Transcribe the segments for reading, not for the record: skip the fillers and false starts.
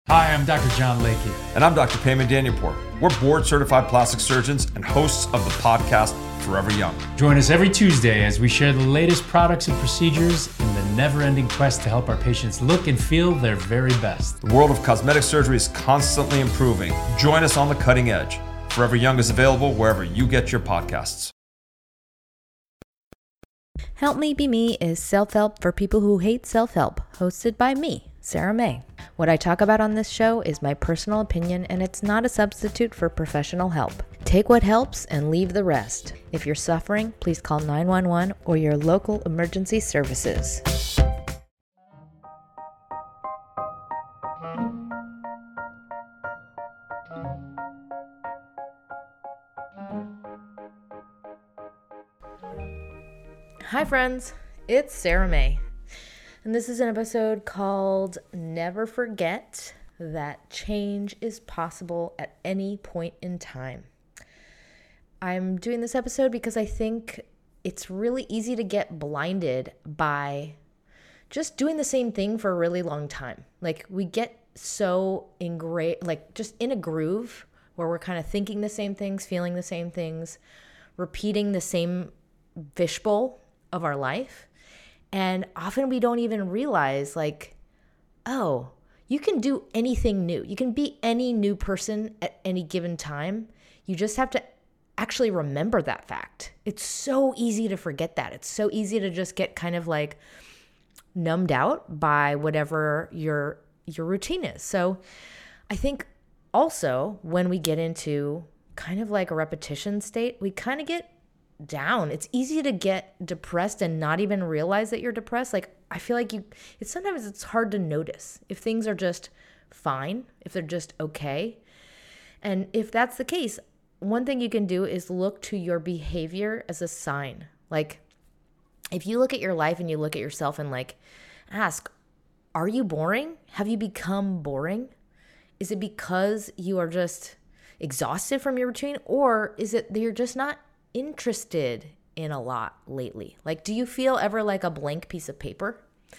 Hi, I'm Dr. John Lakey. And I'm Dr. Payman Danielpour. We're board-certified plastic surgeons and hosts of the podcast Forever Young. Join us every Tuesday as we share the latest products and procedures in the never-ending quest to help our patients look and feel their very best. The world of cosmetic surgery is constantly improving. Join us on the cutting edge. Forever Young is available wherever you get your podcasts. Help Me Be Me is self-help for people who hate self-help, hosted by me, Sarah May. What I talk about on this show is my personal opinion, and it's not a substitute for professional help. Take what helps and leave the rest. If you're suffering, please call 911 or your local emergency services. Hi friends, it's Sarah May. And this is an episode called Never Forget That Change is Possible at Any Point in Time. I'm doing this episode because I think it's really easy to get blinded by just doing the same thing for a really long time. Like we get so just in a groove where we're kind of thinking the same things, feeling the same things, repeating the same fishbowl of our life. And often we don't even realize oh, you can do anything new. You can be any new person at any given time. You just have to actually remember that fact. It's so easy to forget that. It's so easy to just get kind of numbed out by whatever your routine is. So I think also when we get into kind of a repetition state, we kind of get down. It's easy to get depressed and not even realize that you're depressed. I feel like sometimes it's hard to notice if things are just fine, if they're just okay. And if that's the case, one thing you can do is look to your behavior as a sign. If you look at your life and you look at yourself and ask, are you boring? Have you become boring? Is it because you are just exhausted from your routine, or is it that you're just not interested in a lot lately? Do you feel ever like a blank piece of paper?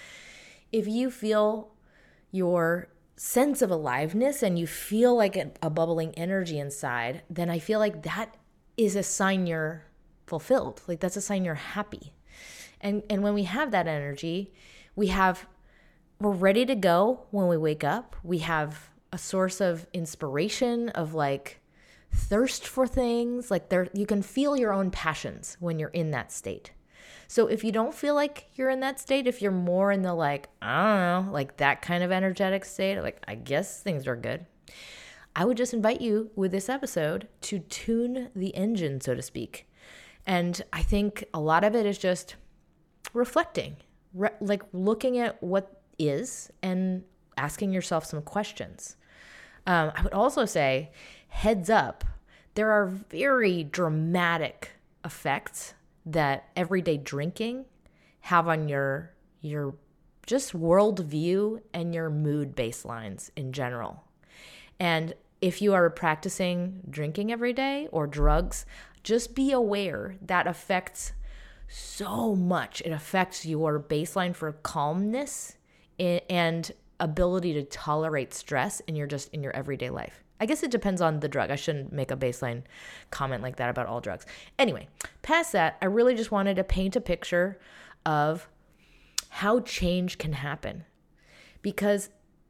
If you feel your sense of aliveness and you feel like a bubbling energy inside, then I feel like that is a sign you're fulfilled. That's a sign you're happy. And when we have that energy, we're ready to go when we wake up. We have a source of inspiration, of thirst for things. You can feel your own passions when you're in that state. So if you don't feel like you're in that state, if you're more in the I don't know, that kind of energetic state, I guess things are good, I would just invite you with this episode to tune the engine, so to speak. And I think a lot of it is just reflecting, looking at what is and asking yourself some questions. I would also say, heads up, there are very dramatic effects that everyday drinking have on your just worldview and your mood baselines in general. And if you are practicing drinking every day or drugs, just be aware that affects so much. It affects your baseline for calmness and ability to tolerate stress in your everyday life. I guess it depends on the drug. I shouldn't make a baseline comment like that about all drugs. Anyway, past that, I really just wanted to paint a picture of how change can happen, because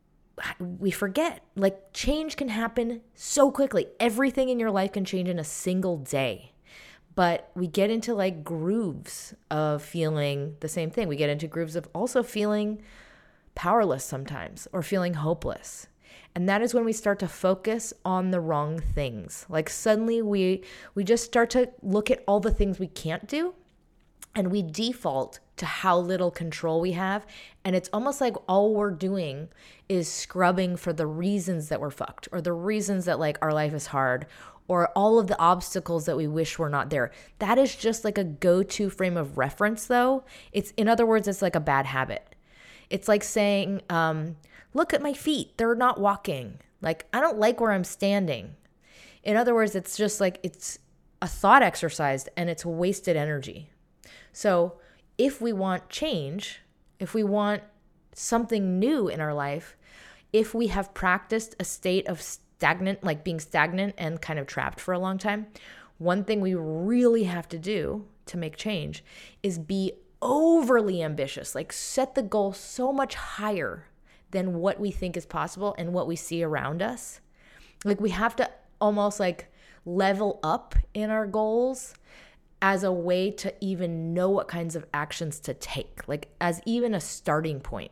we forget, change can happen so quickly. Everything in your life can change in a single day. But we get into grooves of feeling the same thing. We get into grooves of also feeling powerless sometimes, or feeling hopeless. And that is when we start to focus on the wrong things. Suddenly we just start to look at all the things we can't do, and we default to how little control we have. And it's almost like all we're doing is scrubbing for the reasons that we're fucked, or the reasons that our life is hard, or all of the obstacles that we wish were not there. That is just a go-to frame of reference, though. In other words, it's a bad habit. It's like saying, look at my feet, they're not walking. I don't like where I'm standing. In other words, it's just it's a thought exercise and it's wasted energy. So if we want change, if we want something new in our life, if we have practiced a state of stagnant, like being stagnant and kind of trapped for a long time, one thing we really have to do to make change is be overly ambitious, like set the goal so much higher than what we think is possible and what we see around us. Like we have to almost like level up in our goals as a way to even know what kinds of actions to take, like as even a starting point.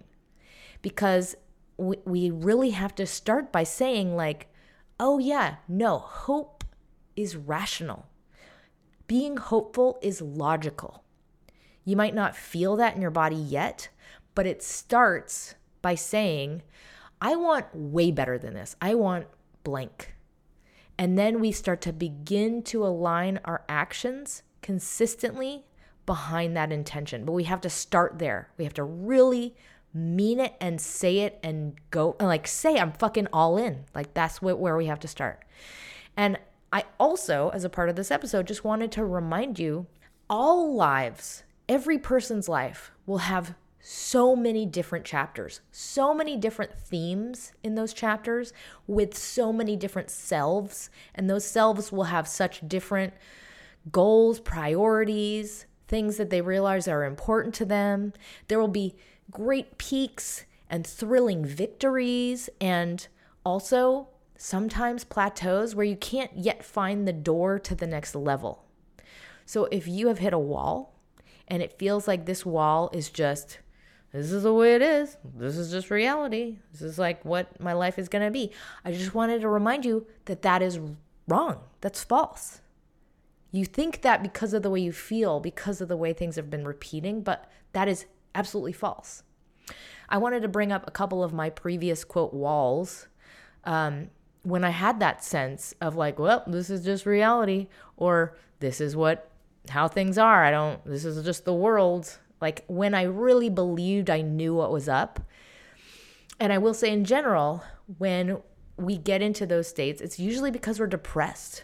Because we really have to start by saying like, oh yeah, no, hope is rational. Being hopeful is logical. You might not feel that in your body yet, but it starts by saying, I want way better than this. I want blank. And then we start to begin to align our actions consistently behind that intention. But we have to start there. We have to really mean it and say it and go and like say, I'm fucking all in. Like that's where we have to start. And I also, as a part of this episode, just wanted to remind you, all lives, every person's life will have so many different chapters, so many different themes in those chapters with so many different selves. And those selves will have such different goals, priorities, things that they realize are important to them. There will be great peaks and thrilling victories, and also sometimes plateaus where you can't yet find the door to the next level. So if you have hit a wall and it feels like this wall is just, this is the way it is, this is just reality, this is like what my life is going to be, I just wanted to remind you that that is wrong. That's false. You think that because of the way you feel, because of the way things have been repeating, but that is absolutely false. I wanted to bring up a couple of my previous quote walls when I had that sense of like, well, this is just reality, or this is how things are. This is just the world. Like when I really believed I knew what was up. And I will say in general, when we get into those states, it's usually because we're depressed,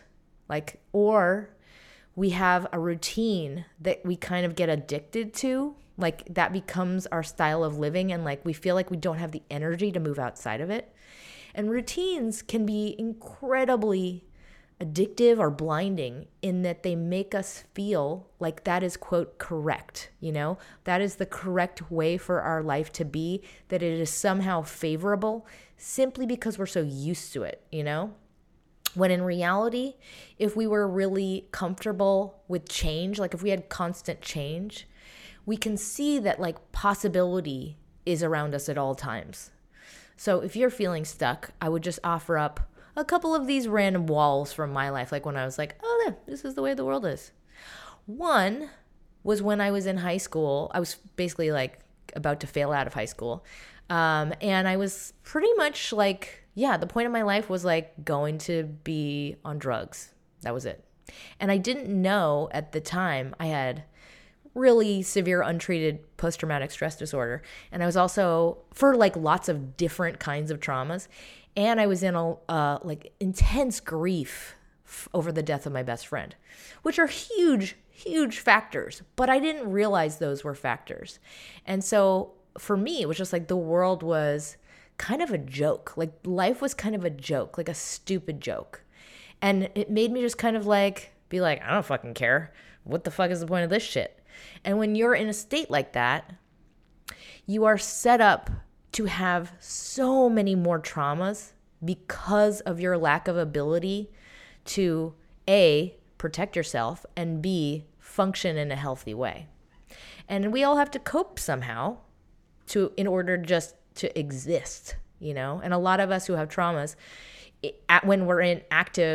or we have a routine that we kind of get addicted to, like that becomes our style of living, and like we feel like we don't have the energy to move outside of it. And routines can be incredibly addictive or blinding in that they make us feel like that is, quote, correct, that is the correct way for our life to be, that it is somehow favorable simply because we're so used to it, When in reality, if we were really comfortable with change, like if we had constant change, we can see that like possibility is around us at all times. So if you're feeling stuck, I would just offer up a couple of these random walls from my life, like when I was like, oh, this is the way the world is. One was when I was in high school. I was basically like about to fail out of high school. And I was pretty much like, the point of my life was like going to be on drugs. That was it. And I didn't know at the time I had really severe untreated post-traumatic stress disorder. And I was also for like lots of different kinds of traumas. And I was in a intense grief over the death of my best friend, which are huge, huge factors. But I didn't realize those were factors. And so for me, it was just like the world was kind of a joke. Like life was kind of a joke, like a stupid joke. And it made me just kind of like be like, I don't fucking care. What the fuck is the point of this shit? And when you're in a state like that, you are set up to have so many more traumas because of your lack of ability to A, protect yourself, and B, function in a healthy way. And we all have to cope somehow in order just to exist, And a lot of us who have traumas, when we're in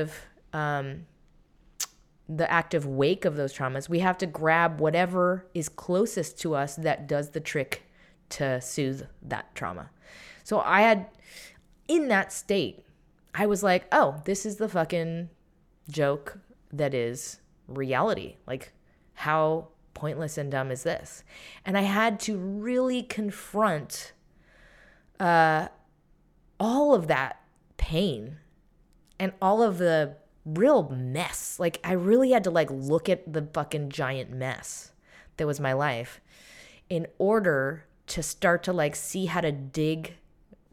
the active wake of those traumas, we have to grab whatever is closest to us that does the trick to soothe that trauma. So in that state, I was like, oh, this is the fucking joke that is reality. Like, how pointless and dumb is this? And I had to really confront all of that pain and all of the real mess. Like, I really had to look at the fucking giant mess that was my life in order to start to see how to dig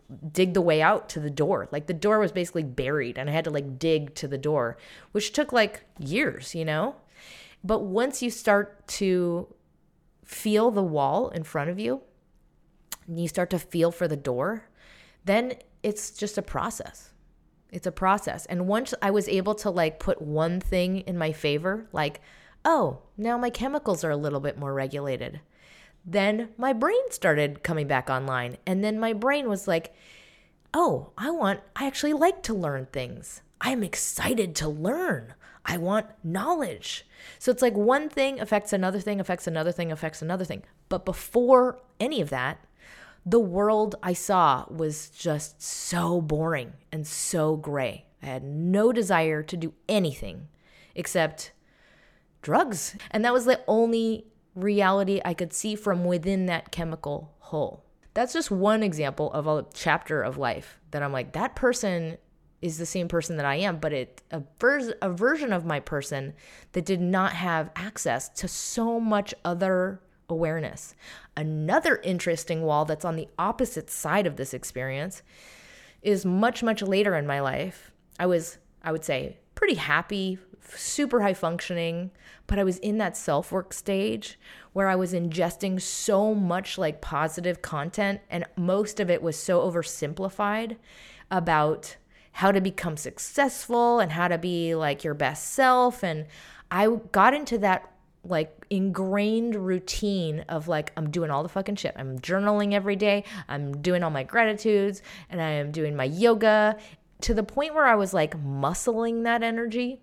dig the way out to the door. Like the door was basically buried and I had to like dig to the door, which took like years, you know? But once you start to feel the wall in front of you and you start to feel for the door, then it's just a process. It's a process. And once I was able to like put one thing in my favor, like, oh, now my chemicals are a little bit more regulated. Then my brain started coming back online. And then my brain was like, oh, I actually like to learn things. I'm excited to learn. I want knowledge. So it's like one thing affects another thing, affects another thing, affects another thing. But before any of that, the world I saw was just so boring and so gray. I had no desire to do anything except drugs. And that was the only reality I could see from within that chemical hole. That's just one example of a chapter of life that I'm like, that person is the same person that I am, but a version of my person that did not have access to so much other awareness. Another interesting wall that's on the opposite side of this experience is much, much later in my life. I would say, pretty happy, super high functioning, but I was in that self-work stage where I was ingesting so much like positive content, and most of it was so oversimplified about how to become successful and how to be like your best self. And I got into that like ingrained routine of like, I'm doing all the fucking shit. I'm journaling every day. I'm doing all my gratitudes and I am doing my yoga to the point where I was like muscling that energy.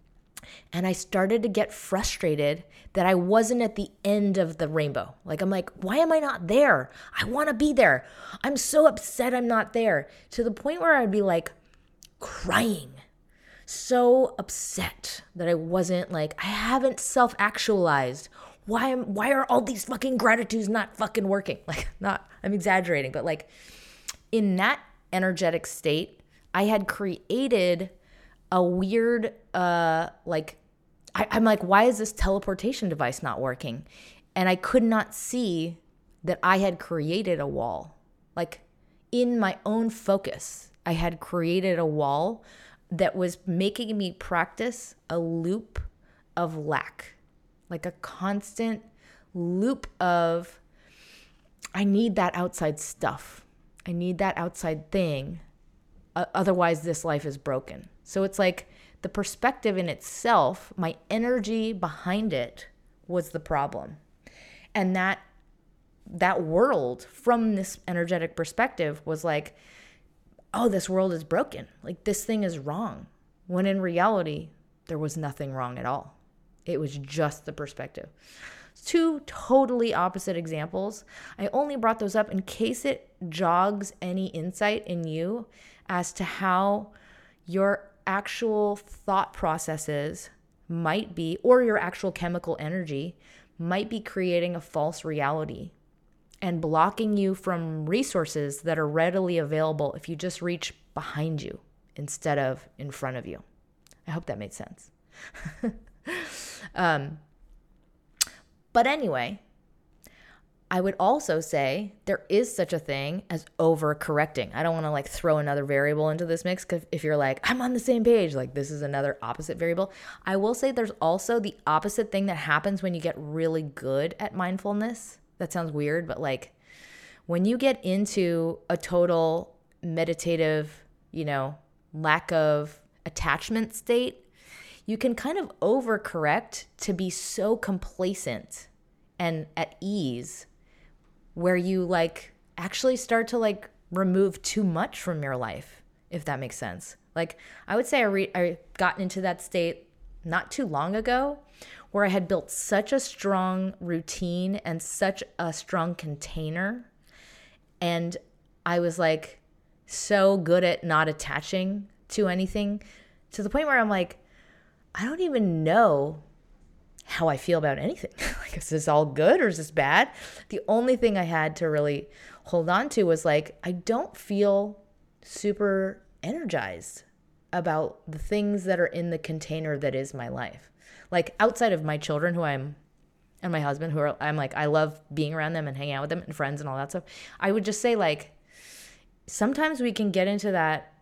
And I started to get frustrated that I wasn't at the end of the rainbow. Like, I'm like, why am I not there? I want to be there. I'm so upset I'm not there. To the point where I'd be like crying. So upset that I wasn't like, I haven't self-actualized. Why are all these fucking gratitudes not fucking working? Like, I'm exaggerating, but like in that energetic state, I had created a weird, I'm like, why is this teleportation device not working? And I could not see that I had created a wall. Like in my own focus, I had created a wall that was making me practice a loop of lack, like a constant loop of, I need that outside stuff. I need that outside thing. Otherwise, this life is broken. So it's like the perspective in itself, my energy behind it was the problem. And that world from this energetic perspective was like, oh, this world is broken. Like this thing is wrong. When in reality, there was nothing wrong at all. It was just the perspective. Two totally opposite examples. I only brought those up in case it jogs any insight in you as to how your actual thought processes might be, or your actual chemical energy might be creating a false reality and blocking you from resources that are readily available if you just reach behind you instead of in front of you. I hope that made sense. But anyway, I would also say there is such a thing as overcorrecting. I don't want to like throw another variable into this mix because if you're like, I'm on the same page, like this is another opposite variable. I will say there's also the opposite thing that happens when you get really good at mindfulness. That sounds weird, but like when you get into a total meditative, lack of attachment state, you can kind of overcorrect to be so complacent and at ease where you like actually start to like remove too much from your life, if that makes sense. Like I would say I got into that state not too long ago where I had built such a strong routine and such a strong container. And I was like so good at not attaching to anything to the point where I'm like, I don't even know how I feel about anything. Like, is this all good or is this bad? The only thing I had to really hold on to was like, I don't feel super energized about the things that are in the container that is my life. Like outside of my children and my husband I'm like, I love being around them and hanging out with them and friends and all that stuff. I would just say like, sometimes we can get into that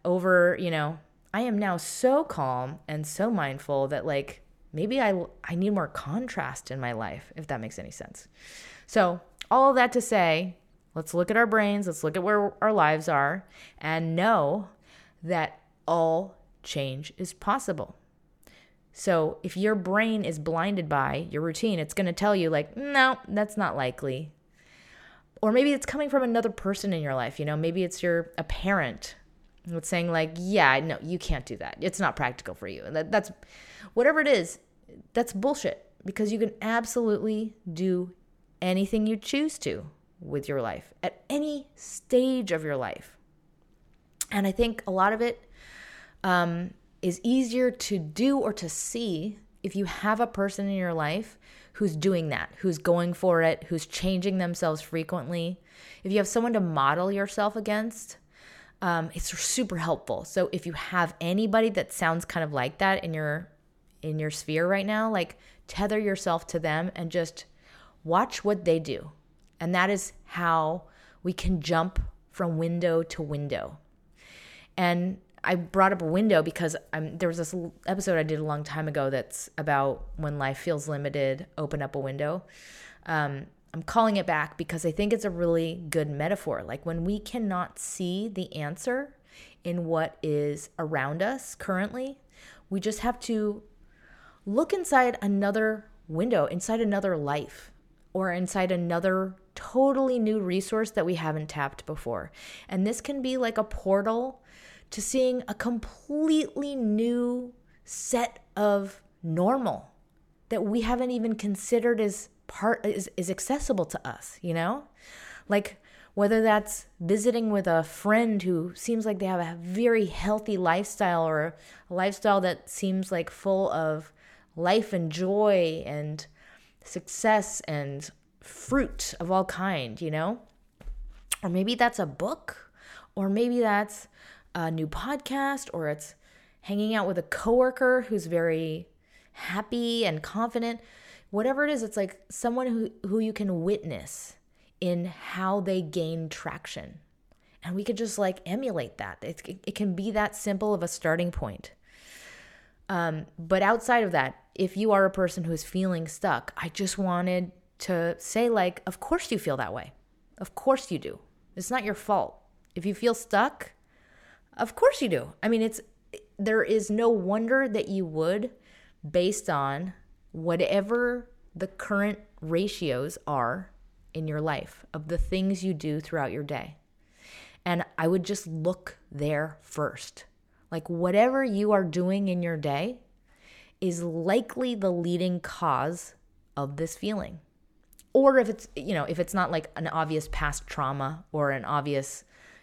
I am now so calm and so mindful that like maybe I need more contrast in my life, if that makes any sense. So all of that to say, let's look at our brains, let's look at where our lives are, and know that all change is possible. So if your brain is blinded by your routine, it's going to tell you like, no, that's not likely. Or maybe it's coming from another person in your life. Maybe it's a parent that's saying like, yeah, no, you can't do that. It's not practical for you. And that's whatever it is, that's bullshit, because you can absolutely do anything you choose to with your life at any stage of your life. And I think a lot of it is easier to do or to see if you have a person in your life who's doing that, who's going for it, who's changing themselves frequently. If you have someone to model yourself against, it's super helpful. So if you have anybody that sounds kind of like that in your sphere right now, like tether yourself to them and just watch what they do. And that is how we can jump from window to window. And I brought up a window because there was this episode I did a long time ago that's about when life feels limited, open up a window. I'm calling it back because I think it's a really good metaphor. Like when we cannot see the answer in what is around us currently, we just have to look inside another window, inside another life, or inside another totally new resource that we haven't tapped before. And this can be like a portal to seeing a completely new set of normal that we haven't even considered as is accessible to us, Like whether that's visiting with a friend who seems like they have a very healthy lifestyle, or a lifestyle that seems like full of life and joy and success and fruit of all kind, Or maybe that's a book, or maybe that's a new podcast, or it's hanging out with a coworker who's very happy and confident. Whatever it is, it's like someone who you can witness in how they gain traction. And we could just like emulate that. It can be that simple of a starting point. But outside of that, if you are a person who is feeling stuck, I just wanted to say like, of course you feel that way. Of course you do. It's not your fault. If you feel stuck, of course you do. I mean, there is no wonder that you would, based on whatever the current ratios are in your life of the things you do throughout your day. And I would just look there first. Like whatever you are doing in your day is likely the leading cause of this feeling. Or if it's not like an obvious past trauma or an obvious,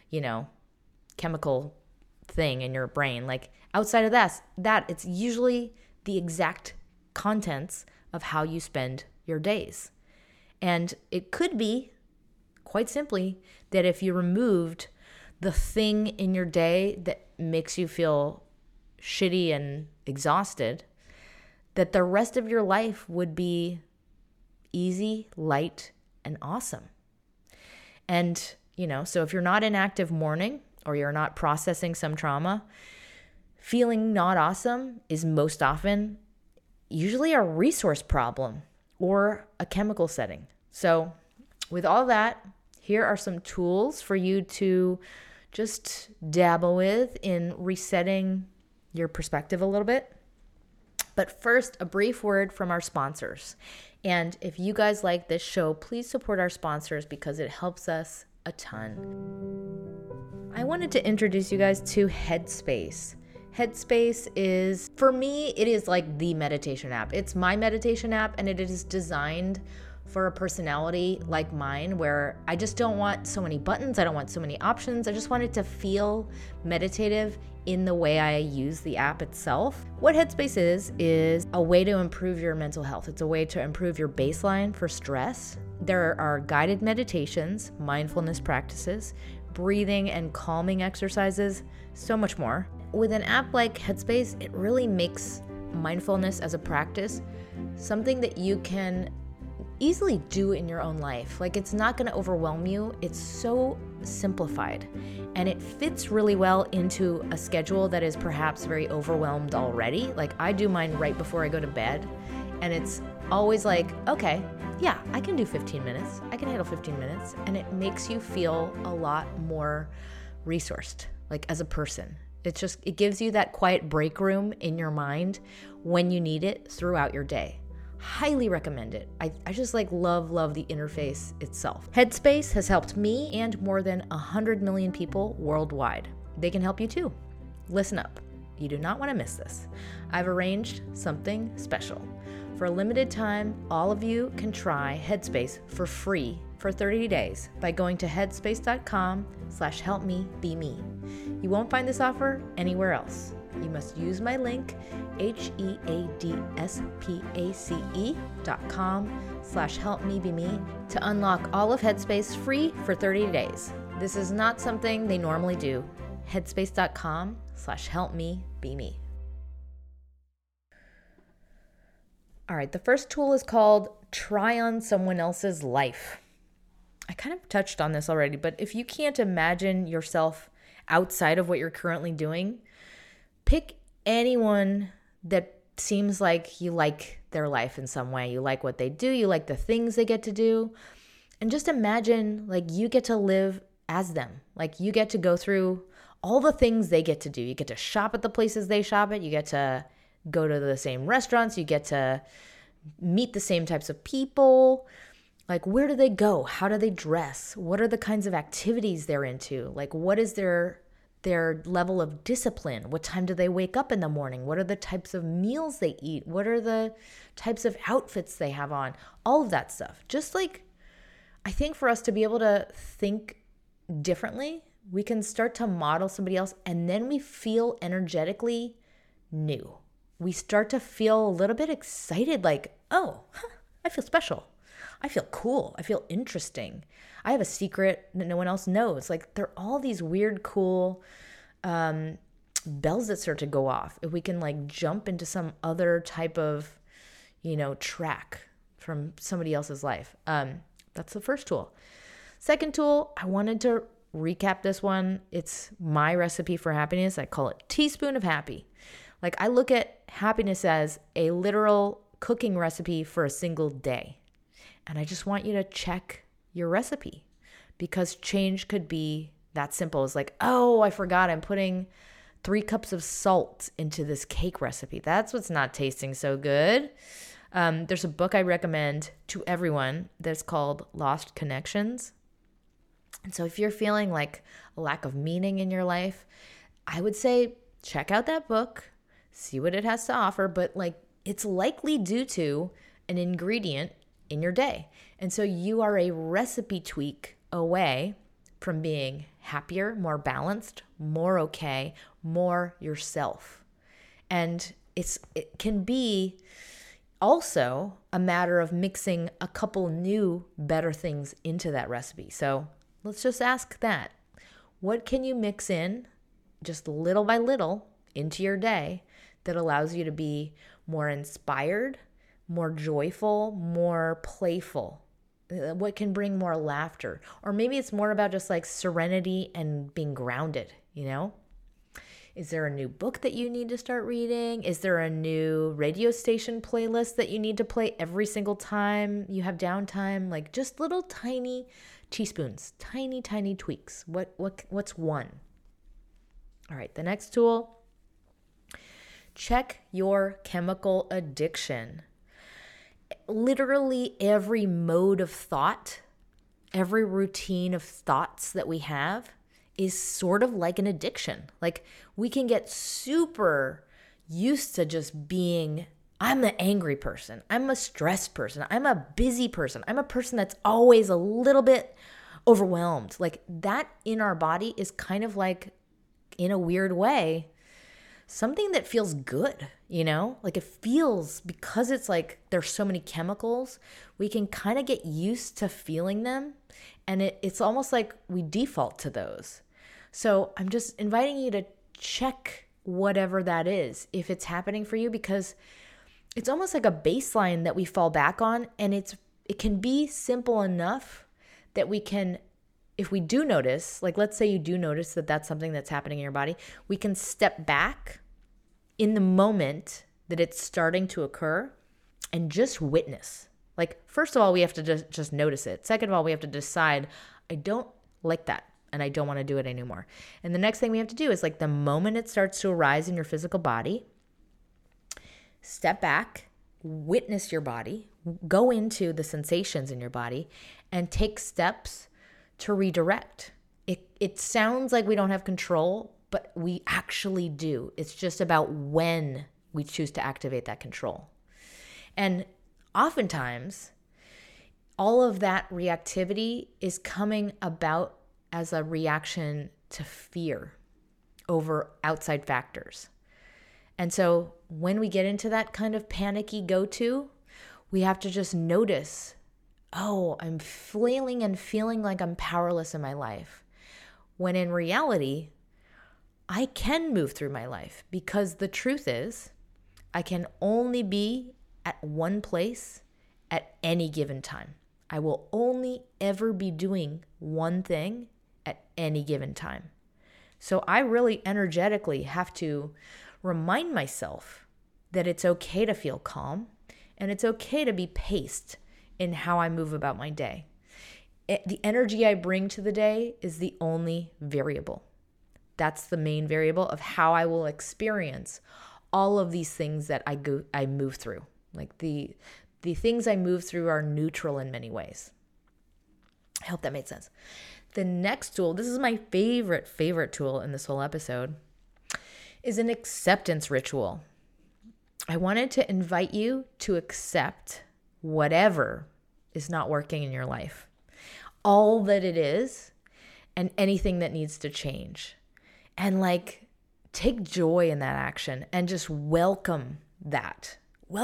chemical thing in your brain, like outside of that it's usually the exact contents of how you spend your days. And it could be quite simply that if you removed the thing in your day that makes you feel shitty and exhausted, that the rest of your life would be easy, light, and awesome. And, so if you're not in active mourning or you're not processing some trauma, feeling not awesome is most often usually a resource problem or a chemical setting. So with all that, here are some tools for you to just dabble with in resetting your perspective a little bit. But first, a brief word from our sponsors. And if you guys like this show, please support our sponsors because it helps us a ton. I wanted to introduce you guys to Headspace. Headspace is, for me, it is like the meditation app. It's my meditation app, and it is designed for a personality like mine where I just don't want so many buttons. I don't want so many options. I just want it to feel meditative in the way I use the app itself. What Headspace is a way to improve your mental health. It's a way to improve your baseline for stress. There are guided meditations, mindfulness practices, breathing and calming exercises, so much more. With an app like Headspace, it really makes mindfulness as a practice something that you can easily do in your own life. Like, it's not going to overwhelm you. It's so simplified, and it fits really well into a schedule that is perhaps very overwhelmed already. Like I do mine right before I go to bed, and it's always like, okay, yeah, I can do 15 minutes. I can handle 15 minutes. And it makes you feel a lot more resourced, like as a person. It gives you that quiet break room in your mind when you need it throughout your day. Highly recommend it. I just love the interface itself. Headspace has helped me and more than 100 million people worldwide. They can help you too. Listen up. You do not want to miss this. I've arranged something special. For a limited time, all of you can try Headspace for free for 30 days by going to headspace.com/helpmebeme. You won't find this offer anywhere else. You must use my link, headspace.com/helpmebeme to unlock all of Headspace free for 30 days. This is not something they normally do. Headspace.com/helpmebeme. All right, the first tool is called Try on Someone Else's Life. I kind of touched on this already, but if you can't imagine yourself outside of what you're currently doing, pick anyone that seems like you like their life in some way. You like what they do, you like the things they get to do, and just imagine like you get to live as them. Like you get to go through all the things they get to do. You get to shop at the places they shop at, you get to go to the same restaurants, you get to meet the same types of people. Like, where do they go? How do they dress? What are the kinds of activities they're into? Like, what is their level of discipline? What time do they wake up in the morning? What are the types of meals they eat? What are the types of outfits they have on? All of that stuff. Just like, I think for us to be able to think differently, we can start to model somebody else, and then we feel energetically new. We start to feel a little bit excited, like, oh, I feel special. I feel cool. I feel interesting. I have a secret that no one else knows. Like, there are all these weird, cool bells that start to go off if we can like jump into some other type of, track from somebody else's life. That's the first tool. Second tool, I wanted to recap this one. It's my recipe for happiness. I call it Teaspoon of Happy. Like, I look at happiness as a literal cooking recipe for a single day. And I just want you to check your recipe, because change could be that simple. It's like, oh, I forgot I'm putting 3 cups of salt into this cake recipe. That's what's not tasting so good. There's a book I recommend to everyone that's called Lost Connections. And so if you're feeling like a lack of meaning in your life, I would say check out that book, see what it has to offer, but like it's likely due to an ingredient in your day. And so you are a recipe tweak away from being happier, more balanced, more okay, more yourself. And it can be also a matter of mixing a couple new, better things into that recipe. So let's just ask that. What can you mix in just little by little into your day that allows you to be more inspired, more joyful, more playful? What can bring more laughter? Or maybe it's more about just like serenity and being grounded, Is there a new book that you need to start reading? Is there a new radio station playlist that you need to play every single time you have downtime? Like just little tiny teaspoons, tiny tweaks. What's one? All right, the next tool. Check your chemical addiction. Literally every mode of thought, every routine of thoughts that we have is sort of like an addiction. Like we can get super used to just being, I'm an angry person, I'm a stressed person, I'm a busy person, I'm a person that's always a little bit overwhelmed. Like that in our body is kind of like, in a weird way, something that feels good, Like it feels, because it's like there's so many chemicals, we can kind of get used to feeling them, and it's almost like we default to those. So I'm just inviting you to check whatever that is, if it's happening for you, because it's almost like a baseline that we fall back on, and it can be simple enough that we can if we do notice, like let's say you do notice that that's something that's happening in your body, we can step back in the moment that it's starting to occur and just witness. Like, first of all, we have to just notice it. Second of all, we have to decide, I don't like that and I don't want to do it anymore. And the next thing we have to do is, like, the moment it starts to arise in your physical body, step back, witness your body, go into the sensations in your body, and take steps to redirect. It sounds like we don't have control, but we actually do. It's just about when we choose to activate that control. And oftentimes, all of that reactivity is coming about as a reaction to fear over outside factors. And so when we get into that kind of panicky go-to, we have to just notice, oh, I'm flailing and feeling like I'm powerless in my life. When in reality, I can move through my life, because the truth is, I can only be at one place at any given time. I will only ever be doing one thing at any given time. So I really energetically have to remind myself that it's okay to feel calm and it's okay to be paced in how I move about my day. The energy I bring to the day is the only variable. That's the main variable of how I will experience all of these things that I move through. Like the things I move through are neutral in many ways. I hope that made sense. The next tool, this is my favorite tool in this whole episode, is an acceptance ritual. I wanted to invite you to accept whatever is not working in your life, all that it is, and anything that needs to change. And like, take joy in that action and just welcome that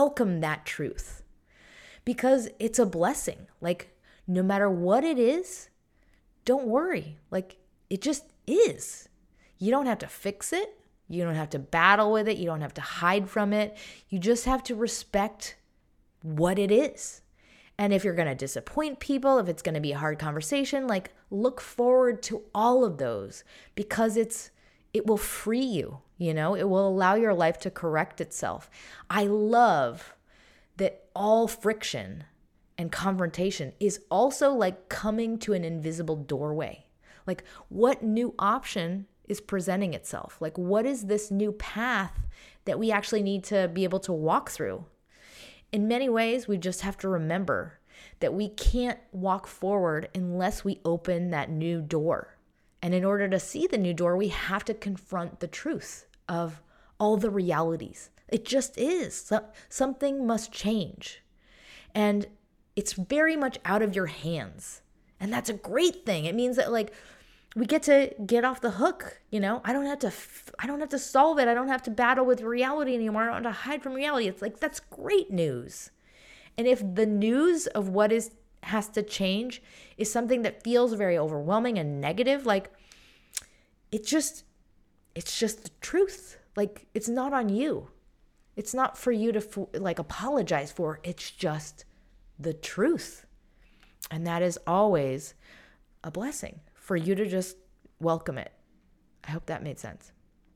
truth, because it's a blessing. Like, no matter what it is, don't worry. Like, it just is. You don't have to fix it. You don't have to battle with it. You don't have to hide from it. You just have to respect what it is. And if you're going to disappoint people, if it's going to be a hard conversation, like, look forward to all of those, because it will free you, you know? It will allow your life to correct itself. I love that all friction and confrontation is also like coming to an invisible doorway. Like, what new option is presenting itself? Like, what is this new path that we actually need to be able to walk through? In many ways, we just have to remember that we can't walk forward unless we open that new door. And in order to see the new door, we have to confront the truth of all the realities. It just is. Something must change. And it's very much out of your hands. And that's a great thing. It means that, like, we get to get off the hook, you know? I don't have to solve it. I don't have to battle with reality anymore. I don't have to hide from reality. It's like, that's great news. And if the news of what has to change is something that feels very overwhelming and negative, like, it's just the truth. Like, it's not on you. It's not for you to apologize for. It's just the truth. And that is always a blessing, for you to just welcome it. I hope that made sense.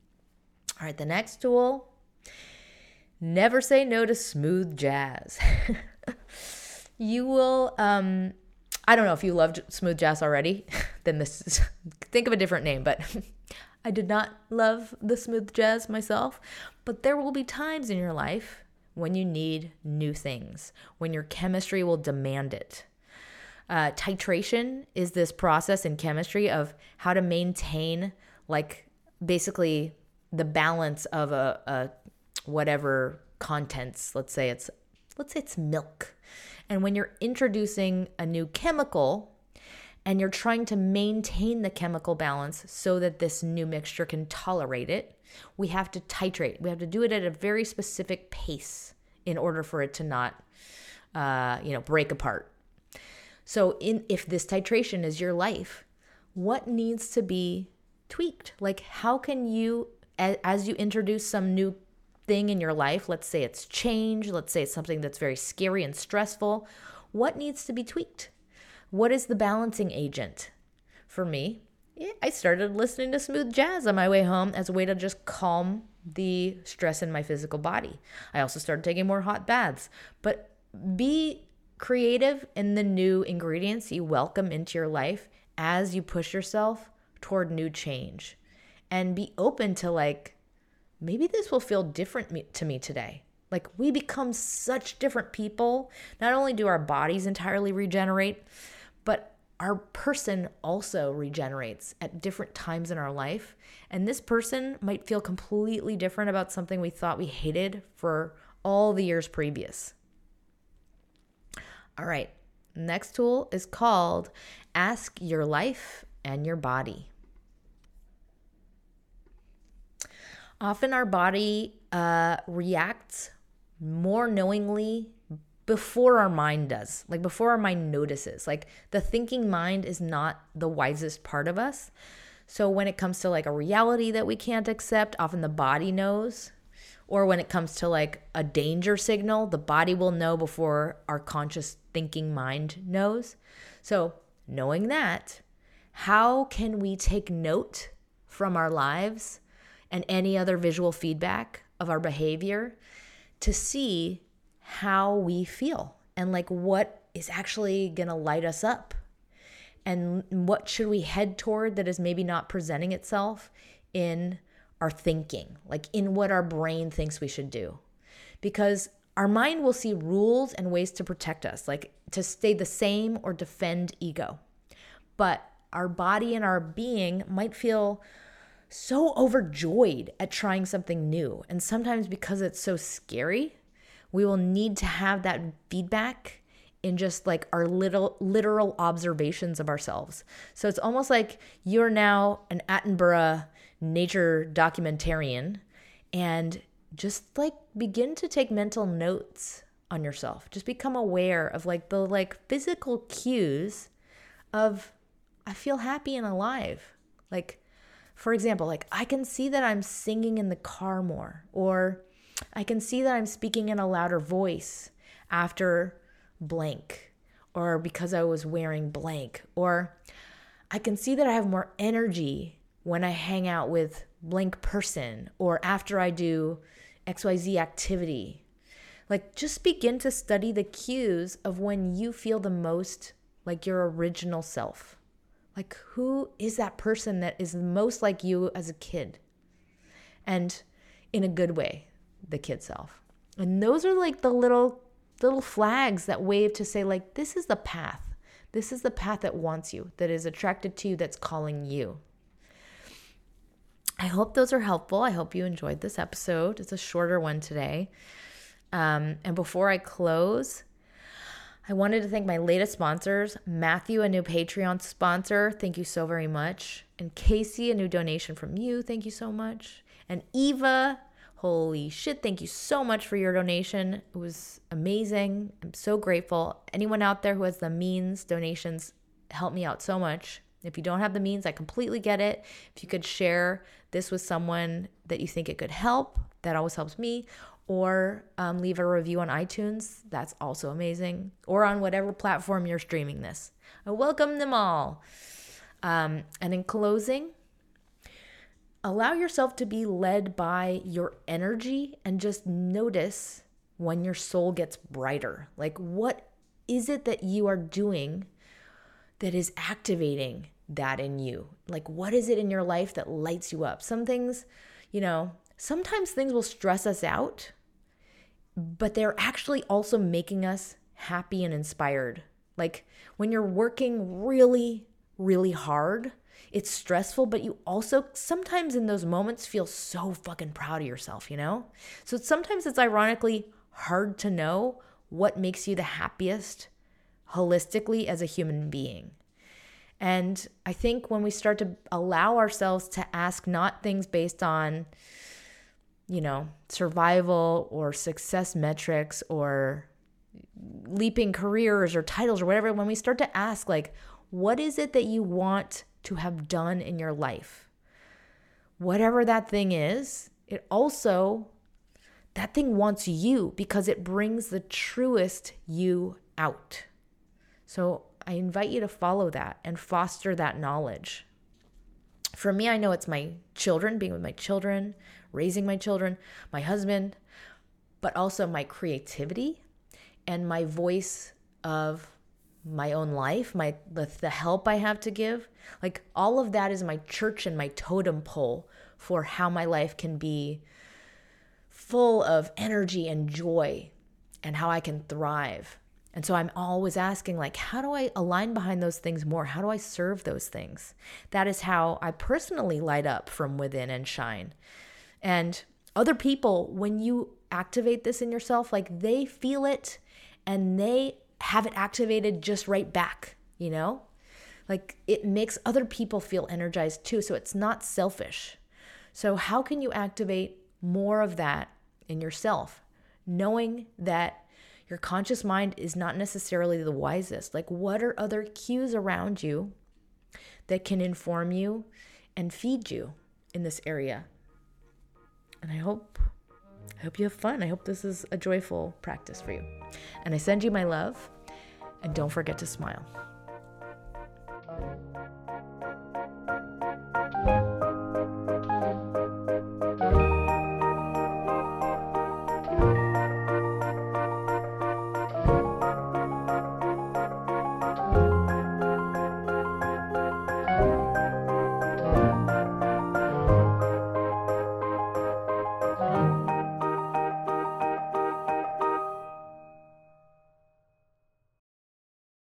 All right, the next tool, never say no to smooth jazz. You will, I don't know if you loved smooth jazz already, then think of a different name, but I did not love the smooth jazz myself. But there will be times in your life when you need new things, when your chemistry will demand it. Titration is this process in chemistry of how to maintain, like, basically the balance of a whatever contents. Let's say it's milk. And when you're introducing a new chemical and you're trying to maintain the chemical balance so that this new mixture can tolerate it, we have to titrate. We have to do it at a very specific pace in order for it to not, break apart. So if this titration is your life, what needs to be tweaked? Like, how can you, as you introduce some new thing in your life, let's say it's change, let's say it's something that's very scary and stressful, what needs to be tweaked? What is the balancing agent for me, I started listening to smooth jazz on my way home as a way to just calm the stress in my physical body. I also started taking more hot baths. But be creative in the new ingredients you welcome into your life as you push yourself toward new change. And be open to like, maybe this will feel different to me today. Like, we become such different people. Not only do our bodies entirely regenerate, but our person also regenerates at different times in our life. And this person might feel completely different about something we thought we hated for all the years previous. All right, next tool is called Ask Your Life and Your Body. Often our body reacts more knowingly before our mind does, like before our mind notices. Like, the thinking mind is not the wisest part of us. So when it comes to like a reality that we can't accept, often the body knows. Or when it comes to like a danger signal, the body will know before our conscious thinking mind knows. So knowing that, how can we take note from our lives and any other visual feedback of our behavior to see how we feel and like what is actually going to light us up, and what should we head toward that is maybe not presenting itself in our thinking, like in what our brain thinks we should do. Because our mind will see rules and ways to protect us, like to stay the same or defend ego. But our body and our being might feel so overjoyed at trying something new. And sometimes because it's so scary, we will need to have that feedback in just like our literal observations of ourselves. So it's almost like you're now an Attenborough nature documentarian, and just like begin to take mental notes on yourself. Just become aware of like the like physical cues of, I feel happy and alive. Like, for example, like I can see that I'm singing in the car more, or I can see that I'm speaking in a louder voice after blank, or because I was wearing blank, or I can see that I have more energy when I hang out with blank person, or after I do XYZ activity. Like, just begin to study the cues of when you feel the most like your original self. Like, who is that person that is most like you as a kid? And in a good way, the kid self. And those are like the little flags that wave to say, like, this is the path. This is the path that wants you, that is attracted to you, that's calling you. I hope those are helpful. I hope you enjoyed this episode. It's a shorter one today. And before I close, I wanted to thank my latest sponsors. Matthew, a new Patreon sponsor. Thank you so very much. And Casey, a new donation from you. Thank you so much. And Eva, holy shit, thank you so much for your donation. It was amazing. I'm so grateful. Anyone out there who has the means, donations help me out so much. If you don't have the means, I completely get it. If you could share this with someone that you think it could help, that always helps me. Or leave a review on iTunes. That's also amazing. Or on whatever platform you're streaming this. I welcome them all. And in closing, allow yourself to be led by your energy and just notice when your soul gets brighter. Like, what is it that you are doing that is activating that in you? Like, what is it in your life that lights you up? Some things, sometimes things will stress us out, but they're actually also making us happy and inspired. Like, when you're working really, really hard, it's stressful, but you also sometimes in those moments feel so fucking proud of yourself, So sometimes it's ironically hard to know what makes you the happiest holistically as a human being. And I think when we start to allow ourselves to ask not things based on, survival or success metrics or leaping careers or titles or whatever, when we start to ask, like, what is it that you want to have done in your life? Whatever that thing is, that thing wants you because it brings the truest you out. So I invite you to follow that and foster that knowledge. For me, I know it's my children, being with my children, raising my children, my husband, but also my creativity and my voice of my own life, the help I have to give. Like all of that is my church and my totem pole for how my life can be full of energy and joy and how I can thrive. And so I'm always asking, like, how do I align behind those things more? How do I serve those things? That is how I personally light up from within and shine. And other people, when you activate this in yourself, like they feel it and they have it activated just right back, you know? Like it makes other people feel energized too. So it's not selfish. So how can you activate more of that in yourself, knowing that your conscious mind is not necessarily the wisest? Like what are other cues around you that can inform you and feed you in this area? And I hope you have fun. I hope this is a joyful practice for you. And I send you my love, and don't forget to smile.